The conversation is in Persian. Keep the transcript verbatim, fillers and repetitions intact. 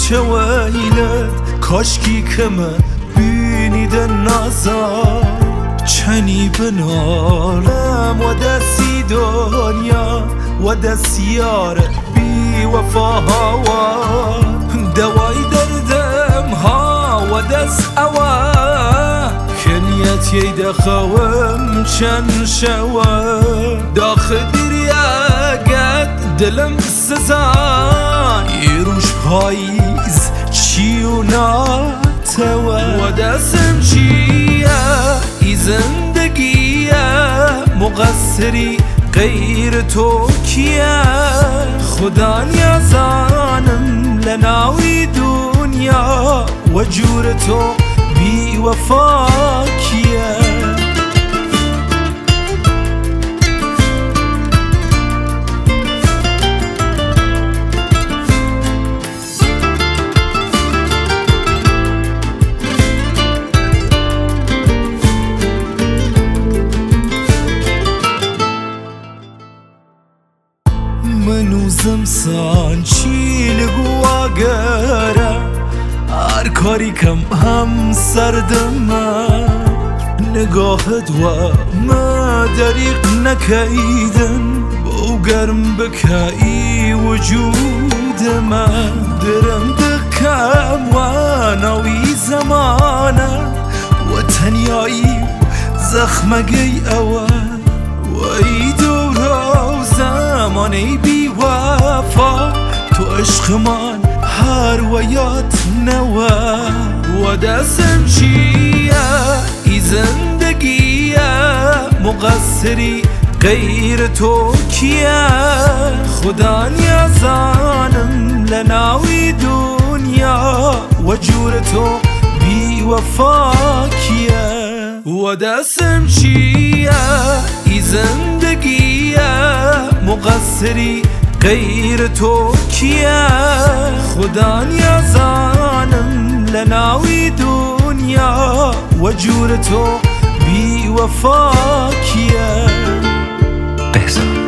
چه ویلت کاشکی که من بینیده نازار چنی بنارم و دستی دنیا و دستیار بی وفاها دوای دردم ها و دست اوا کنیتی دخوام چند شوا داخل دریاگت دلم سزان ایروش پاییز چیو ناتوا و دستم چیه ای زندگیه مقصری غیر تو کیه خدا نیازانم لناوی دنیا و جور تو بی وفا کیه منوزم سان چیل گواگره هر کاری کم هم سردم نگاهت و ما دریق نکیدن بو گرم بکایی وجود من درم دکم و ناوی زمانه و تنیایی زخمگی اول و ای دورا زمانی بی وفا تو عشق من هر ویات نوا و دستم چیه ای زندگیه مقصری غیر تو کیه خدا نیازانم لناوی دنیا و جور تو بی وفا کیه و دستم چیه ای زندگیه مقصری غیر تو کیه خدا نیازانم لناوی دنیا و جور تو بی وفا کیه بهزاد